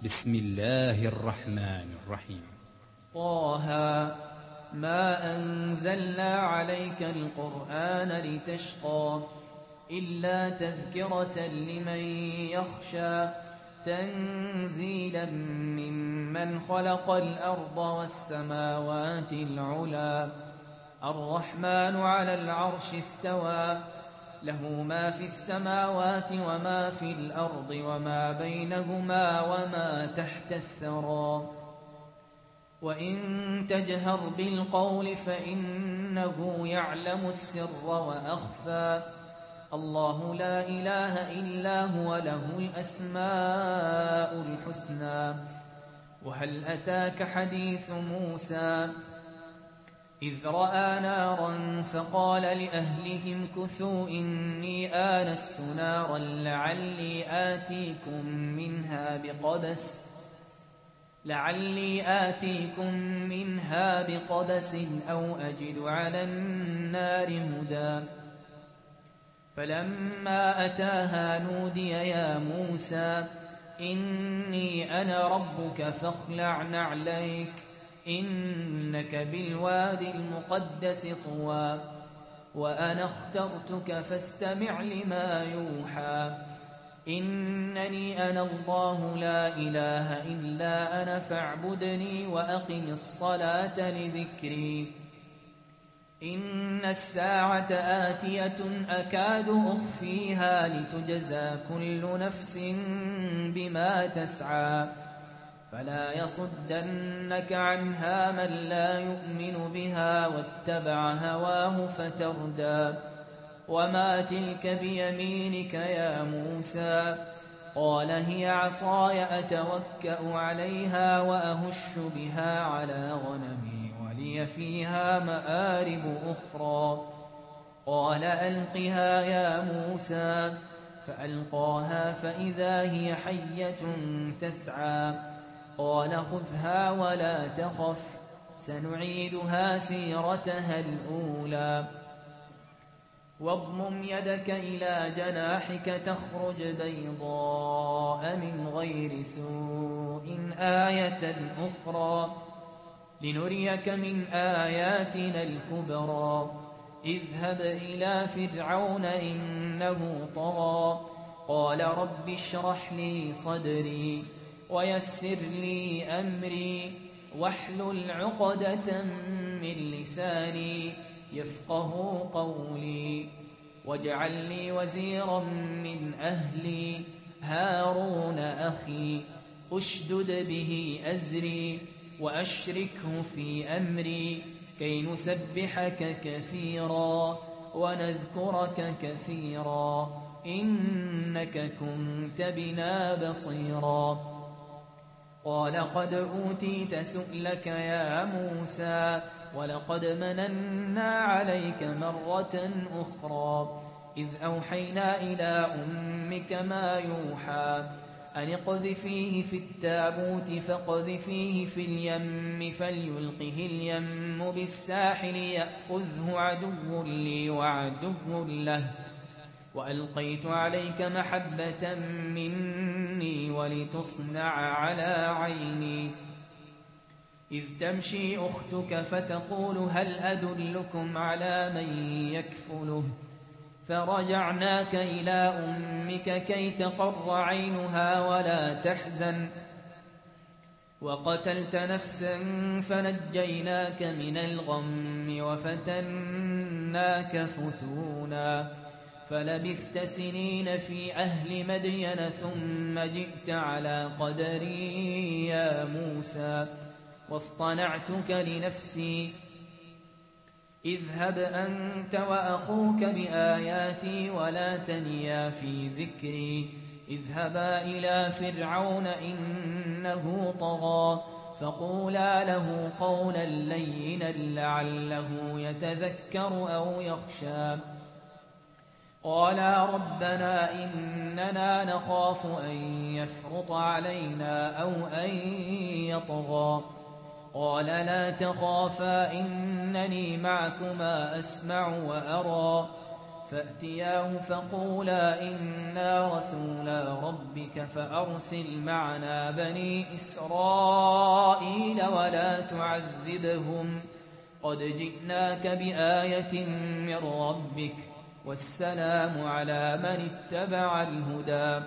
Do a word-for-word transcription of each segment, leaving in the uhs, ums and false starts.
بسم الله الرحمن الرحيم. طه ما أنزلنا عليك القرآن لتشقى إلا تذكرة لمن يخشى تنزيلا ممن خلق الأرض والسماوات العلى الرحمن على العرش استوى له ما في السماوات وما في الأرض وما بينهما وما تحت الثرى وإن تجهر بالقول فإنه يعلم السر وأخفى الله لا إله إلا هو له الأسماء الحسنى وهل أتاك حديث موسى إذ رأى نارا فقال لأهلهم كثوا إني آنست نارا لعلي آتيكم منها بقبس لعلي آتيكم منها بقبس أو أجد على النار هدى فلما أتاها نودي يا موسى إني أنا ربك فاخلع نعليك إنك بالوادي المقدس طوى وأنا اخترتك فاستمع لما يوحى إنني أنا الله لا إله إلا أنا فاعبدني وأقم الصلاة لذكري إن الساعة آتية أكاد أخفيها لتجزى كل نفس بما تسعى فلا يصدنك عنها من لا يؤمن بها واتبع هواه فتردى وما تلك بيمينك يا موسى قال هي عصاي أتوكأ عليها وأهش بها على غنمي ولي فيها مآرب أخرى قال ألقها يا موسى فألقاها فإذا هي حية تسعى قال خذها ولا تخف سنعيدها سيرتها الأولى واضمم يدك إلى جناحك تخرج بيضاء من غير سوء آية أخرى لنريك من آياتنا الكبرى اذهب إلى فرعون إنه طغى قال رب اشرح لي صدري ويسر لي أمري واحلل عقدة من لساني يفقه قولي واجعل لي وزيرا من أهلي هارون أخي أشدد به أزري وأشركه في أمري كي نسبحك كثيرا ونذكرك كثيرا إنك كنت بنا بصيرا قال قد أوتيت سؤلك يا موسى ولقد مننا عليك مرة أخرى إذ أوحينا إلى أمك ما يوحى أن اقذفيه في التابوت فاقذفيه في اليم فليلقه اليم بالساحل يأخذه عدو لي وعدو له وألقيت عليك محبة مني ولتصنع على عيني إذ تمشي أختك فتقول هل أدلكم على من يكفله فرجعناك إلى أمك كي تقر عينها ولا تحزن وقتلت نفسا فنجيناك من الغم وفتناك فتونا فلبثت سنين في أهل مدين ثم جئت على قدري يا موسى واصطنعتك لنفسي اذهب أنت وأخوك بآياتي ولا تنيا في ذكري اذهبا إلى فرعون إنه طغى فقولا له قولا لينا لعله يتذكر أو يخشى قالا ربنا إننا نخاف أن يفرط علينا أو أن يطغى قال لا تخافا إنني معكما أسمع وأرى فأتياه فقولا إنا رسولا ربك فأرسل معنا بني إسرائيل ولا تعذبهم قد جئناك بآية من ربك والسلام على من اتبع الهدى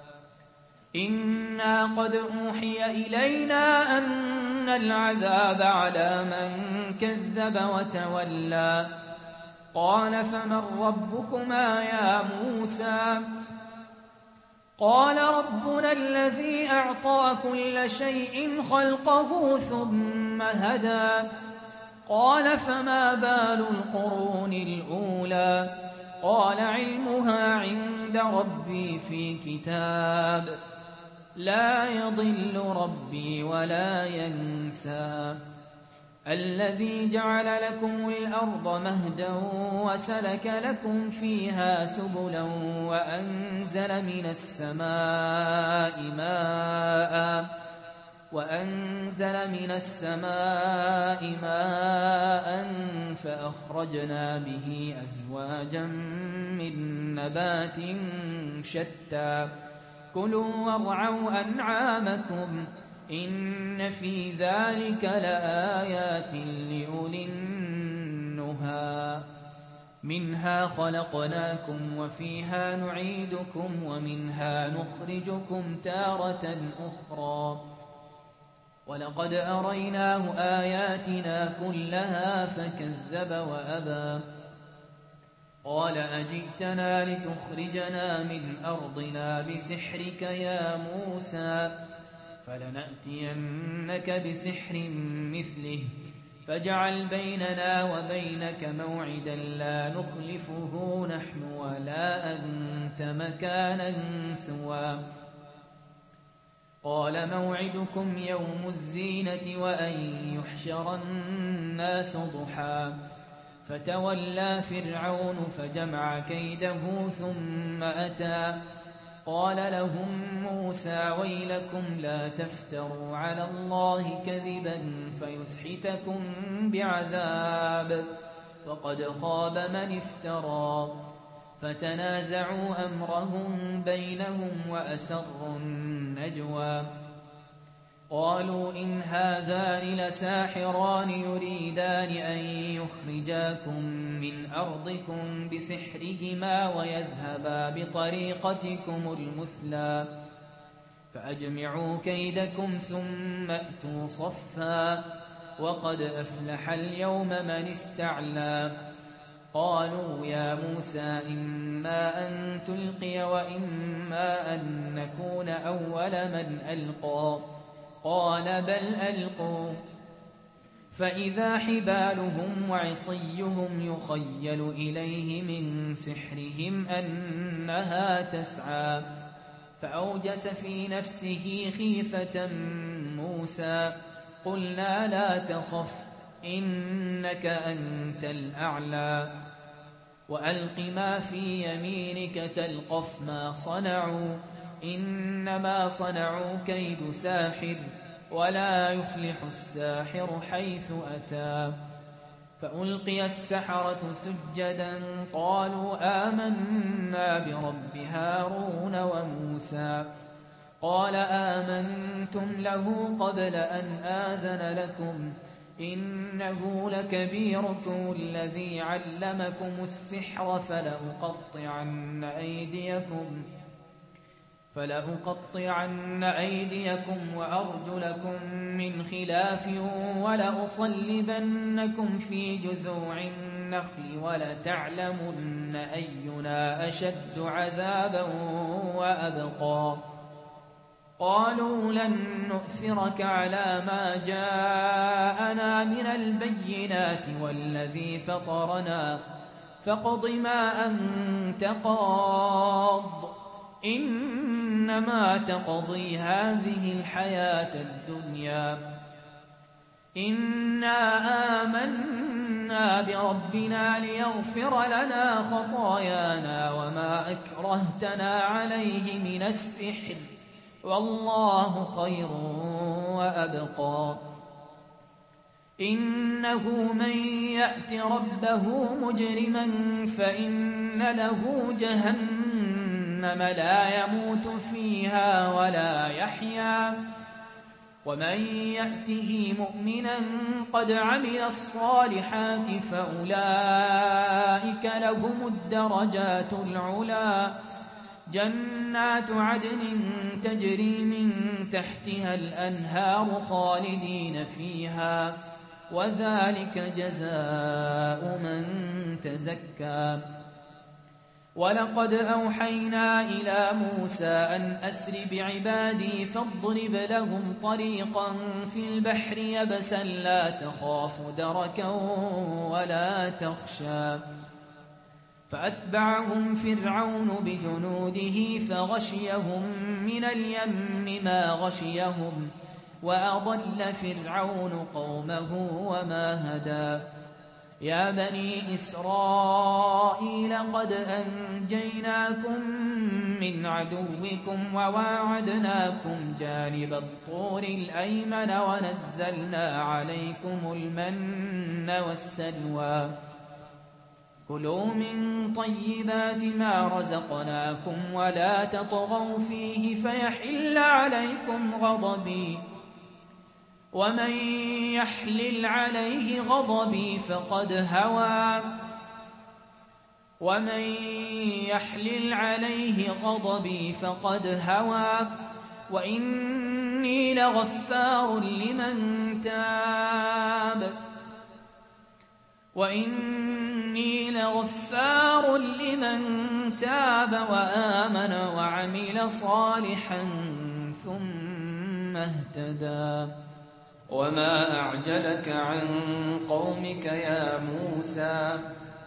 إنا قد أوحي إلينا أن العذاب على من كذب وتولى قال فمن ربكما يا موسى قال ربنا الذي أعطى كل شيء خلقه ثم هدى قال فما بال القرون الأولى قال علمها عند ربي في كتاب لا يضل ربي ولا ينسى الذي جعل لكم الأرض مهدا وسلك لكم فيها سبلا وأنزل من السماء ماء وأنزل من السماء ماء فأخرجنا به أزواجا من نبات شتى كلوا وارعوا أنعامكم إن في ذلك لآيات لأولي النهى منها خلقناكم وفيها نعيدكم ومنها نخرجكم تارة أخرى ولقد أريناه آياتنا كلها فكذب وأبى قال أجئتنا لتخرجنا من أرضنا بسحرك يا موسى فلنأتينك بسحر مثله فاجعل بيننا وبينك موعدا لا نخلفه نحن ولا أنت مكانا سوى قال موعدكم يوم الزينة وأن يحشر الناس ضحى فتولى فرعون فجمع كيده ثم أتى قال لهم موسى ويلكم لا تفتروا على الله كذبا فيسحتكم بعذاب وقد خاب من افترى فتنازعوا أمرهم بينهم وأسروا النجوى قالوا إن هذان لساحران يريدان أن يخرجاكم من أرضكم بسحرهما ويذهبا بطريقتكم المثلى فأجمعوا كيدكم ثم أتوا صفا وقد أفلح اليوم من استعلى قالوا يا موسى إما أن تلقي وإما أن نكون أول من ألقى قال بل ألقوا فإذا حبالهم وعصيهم يخيل إليه من سحرهم أنها تسعى فأوجس في نفسه خيفة موسى قلنا لا تخف إنك أنت الأعلى وألق ما في يمينك تلقف ما صنعوا إنما صنعوا كيد ساحر ولا يفلح الساحر حيث أتى فألقي السحرة سجدا قالوا آمنا برب هارون وموسى قال آمنتم له قبل أن آذن لكم إنه لكبيركم الذي علمكم السحر فلأقطعن أيديكم فلأقطعن أيديكم وأرجلكم من خلاف ولأصلبنكم في جذوع النخل ولتعلمن أينا أشد عذابا وأبقى قالوا لن نؤثرك على ما جاءنا من البينات والذي فطرنا فاقض ما أنت قاض إنما تقضي هذه الحياة الدنيا إنا آمنا بربنا ليغفر لنا خطايانا وما أكرهتنا عليه من السحر والله خير وأبقى إنه من يأت ربه مجرما فإن له جهنم لا يموت فيها ولا يحيا ومن يأته مؤمنا قد عمل الصالحات فأولئك لهم الدرجات العلا جنات عدن تجري من تحتها الأنهار خالدين فيها وذلك جزاء من تزكى ولقد أوحينا إلى موسى أن أسر بعبادي فاضرب لهم طريقا في البحر يبسا لا تخاف دركا ولا تخشى فأتبعهم فرعون بجنوده فغشيهم من اليم ما غشيهم وأضل فرعون قومه وما هدى يا بني إسرائيل قد أنجيناكم من عدوكم وواعدناكم جانب الطور الأيمن ونزلنا عليكم المن والسلوى كلوا من طيبات ما رزقناكم ولا تطغوا فيه فيحل عليكم غضبي ومن يحلل عليه غضبي فقد هوى ومن يحلل عليه غضبي فقد هوى وإني لغفار لمن تاب وإني لغفار لمن تاب وآمن وعمل صالحا ثم اهتدى وما أعجلك عن قومك يا موسى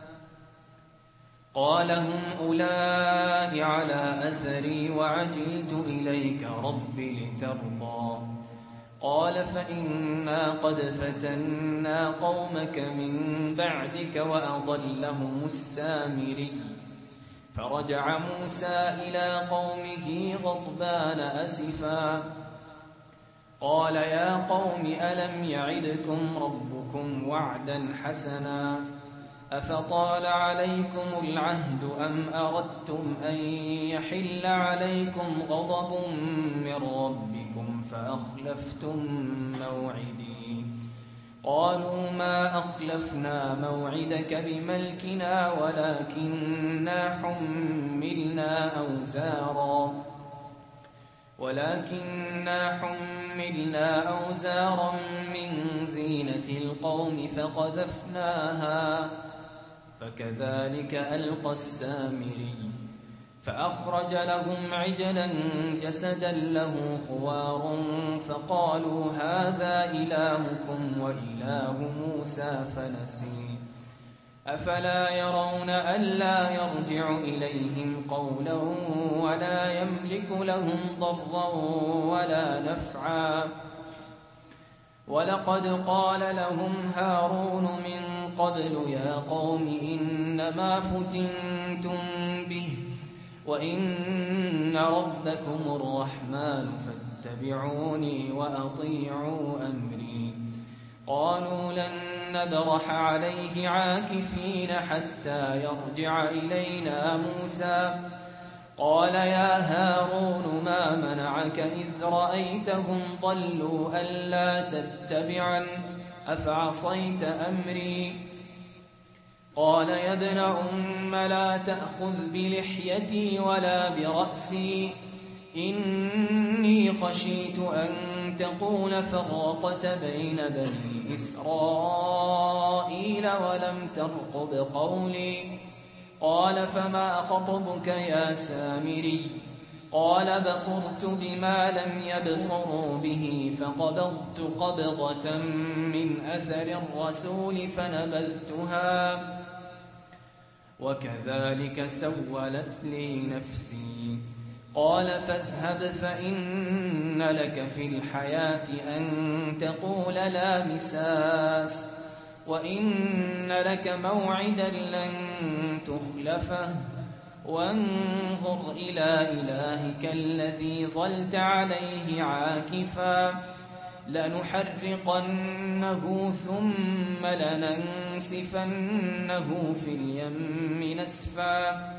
قال هم أولئك على أثري وعجلت إليك رب لترضى قال فإنا قد فتنا قومك من بعدك وأضلهم السامري فرجع موسى إلى قومه غضبان أسفا قال يا قوم ألم يعدكم ربكم وعدا حسنا أفطال عليكم العهد أم أردتم أن يحل عليكم غضب من ربكم فأخلفتم موعدي قالوا ما أخلفنا موعدك بملكنا ولكننا حملنا أوزارا ولكننا حملنا أوزارا من زينة القوم فقذفناها فكذلك ألقى السامري فأخرج لهم عجلا جسدا له خوار فقالوا هذا إلهكم وإله موسى فنسي أفلا يرون ألا يرجع إليهم قولا ولا يملك لهم ضرا ولا نفعا ولقد قال لهم هارون من قبل يا قوم إنما فتنتم به وإن ربكم الرحمن فاتبعوني وأطيعوا أمري قالوا لن نبرح عليه عاكفين حتى يرجع إلينا موسى قال يا هارون ما منعك إذ رأيتهم ضلوا ألا تتبعا أفعصيت أمري قال يا ابن أم لا تأخذ بلحيتي ولا برأسي إني خشيت أن تقول فرقت بين بني إسرائيل ولم ترقب قولي قال فما خطبك يا سامري قال بصرت بما لم يبصروا به فقبضت قبضة من أثر الرسول فنبذتها وكذلك سولت لي نفسي قال فاذهب فإن لك في الحياة أن تقول لا مساس وإن لك موعدا لن تخلفه وانظر إلى إلهك الذي ظلت عليه عاكفا لنحرقنه ثم لننسفنه في اليم نسفا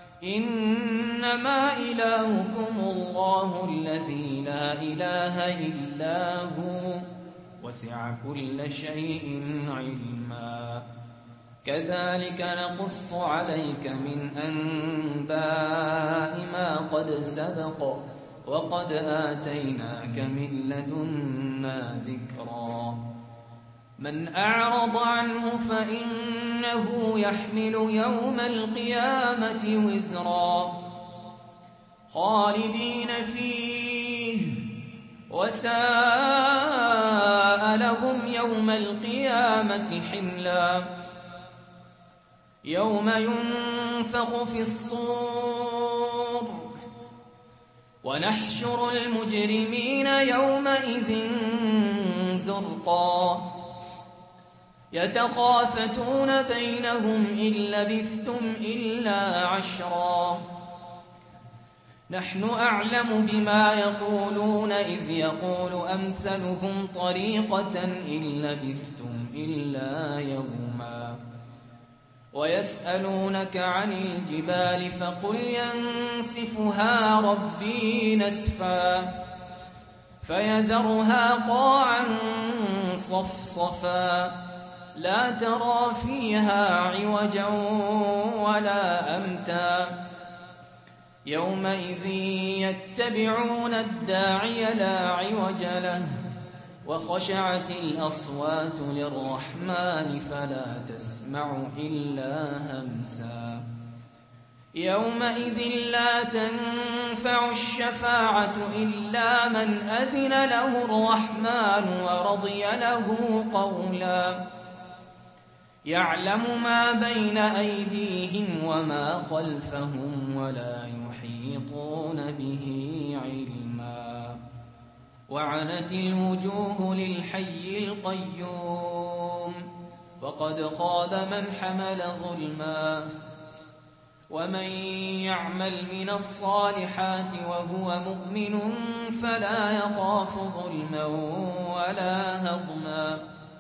إنما إلهكم الله الذي لا إله إلا هو وسع كل شيء علما كذلك نقص عليك من أنباء ما قد سبق وقد آتيناك من لدنا ذكرا من أعرض عنه فإنه يحمل يوم القيامة وزرا خالدين فيه وساء لهم يوم القيامة حملا يوم ينفخ في الصور ونحشر المجرمين يومئذ زرقا يتخافتون بينهم إن لبثتم إلا عشرا نحن أعلم بما يقولون إذ يقول أمثلهم طريقة إن لبثتم إلا يوما ويسألونك عن الجبال فقل ينسفها ربي نسفا فيذرها قاعا صفصفا لا ترى فيها عوجا ولا أمتا يومئذ يتبعون الداعي لا عوج له وخشعت الأصوات للرحمن فلا تسمع إلا همسا يومئذ لا تنفع الشفاعة إلا من أذن له الرحمن ورضي له قولا يعلم ما بين أيديهم وما خلفهم ولا يحيطون به علما وعنت الوجوه للحي القيوم وقد خاب من حمل ظلما ومن يعمل من الصالحات وهو مؤمن فلا يخاف ظلما ولا هضما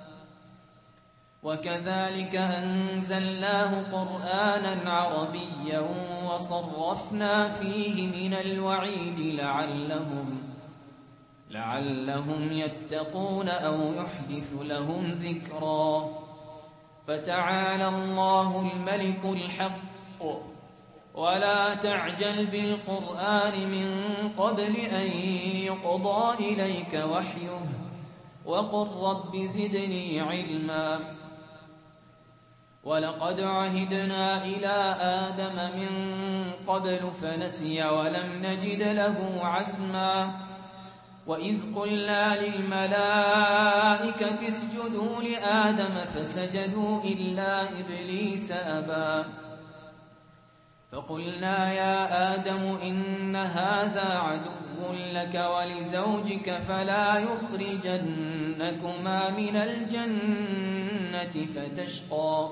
وكذلك أنزلناه قرآنا عربيا وصرفنا فيه من الوعيد لعلهم لعلهم يتقون أو يحدث لهم ذكرا فتعالى الله الملك الحق ولا تعجل بالقرآن من قبل أن يقضى إليك وحيه وقل رب زدني علما ولقد عهدنا إلى آدم من قبل فنسي ولم نجد له عزما وإذ قلنا للملائكة اسجدوا لآدم فسجدوا إلا إبليس أبى فقلنا يا آدم إن هذا عدو لك ولزوجك فلا يخرجنكما من الجنة فتشقى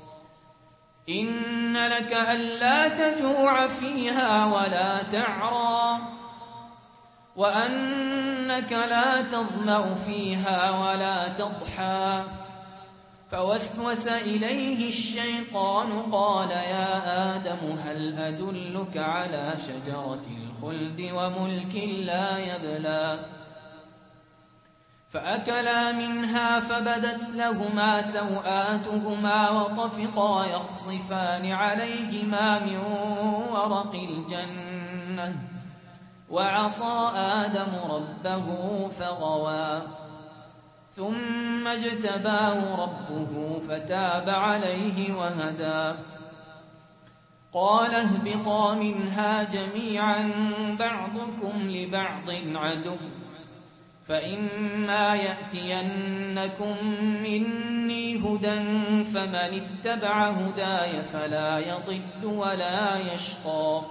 إن لك ألا تجوع فيها ولا تعرى وأنك لا تظمأ فيها ولا تضحى فوسوس إليه الشيطان قال يا آدم هل أدلك على شجرة الخلد وملك لا يبلى فأكلا منها فبدت لهما سوآتهما وطفقا يخصفان عليهما من ورق الجنة وعصى آدم ربه فغوى ثم اجتباه ربه فتاب عليه وهدى قال اهبطا منها جميعا بعضكم لبعض عدو فإما يأتينكم مني هدى فمن اتبع هداي فلا يضل ولا يشقى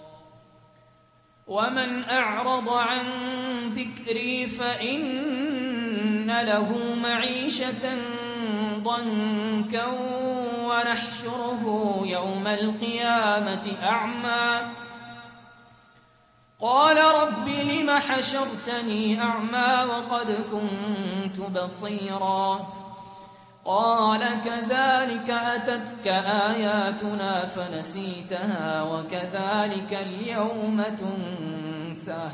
ومن أعرض عن ذكري فإن له معيشة ضنكا ونحشره يوم القيامة أعمى قال رب لم حشرتني أعمى وقد كنت بصيرا قال كذلك أتتك آياتنا فنسيتها وكذلك اليوم تنسى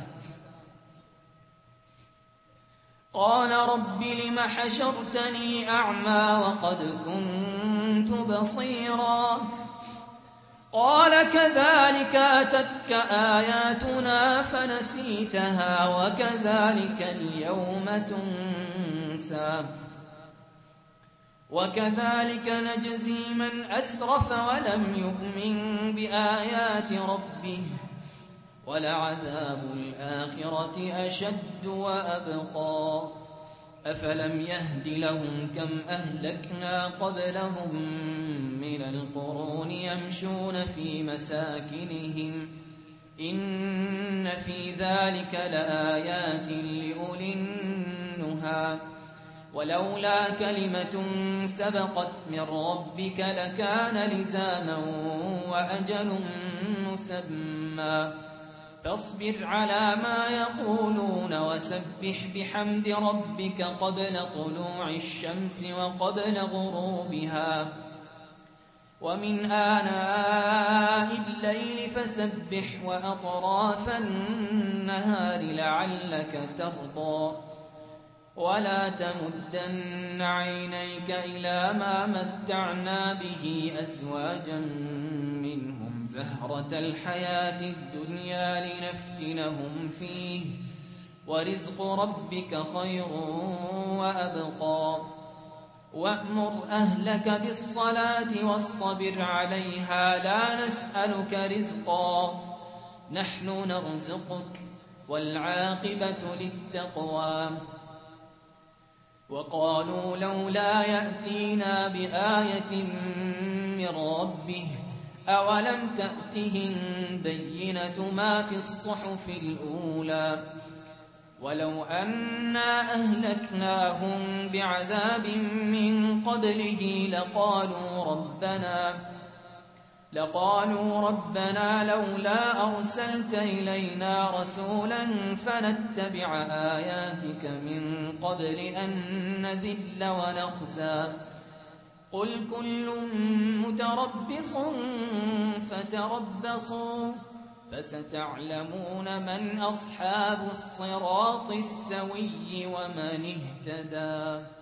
قال رب لم حشرتني أعمى وقد كنت بصيرا قال كذلك أتتك آياتنا فنسيتها وكذلك اليوم تنسى وكذلك نجزي من أسرف ولم يؤمن بآيات ربه ولعذاب الآخرة أشد وأبقى أفلم يهد لهم كم أهلكنا قبلهم من القرون يمشون في مساكنهم إن في ذلك لآيات لأولي النهى ولولا كلمة سبقت من ربك لكان لزاما وأجل مسمى فاصبر على ما يقولون وسبح بحمد ربك قبل طلوع الشمس وقبل غروبها ومن آناء الليل فسبح وأطراف النهار لعلك ترضى ولا تمدن عينيك إلى ما متعنا به أزواجا منهم زهرة الحياة الدنيا لنفتنهم فيه ورزق ربك خير وأبقى وأمر أهلك بالصلاة واصطبر عليها لا نسألك رزقا نحن نرزقك والعاقبة للتقوى وقالوا لولا يأتينا بآية من ربه أولم تأتهم بينة ما في الصحف الأولى ولو أنا أهلكناهم بعذاب من قبله لقالوا ربنا لقالوا ربنا لولا أرسلت إلينا رسولا فنتبع آياتك من قبل أن نذل ونخزى قل كل متربص فتربصوا فستعلمون من أصحاب الصراط السوي ومن اهتدى.